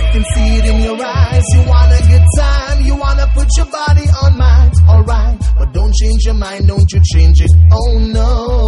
can see it in your eyes. You want a good time, you wanna put your body on mine. Alright, but don't change your mind, don't you change it. Oh no.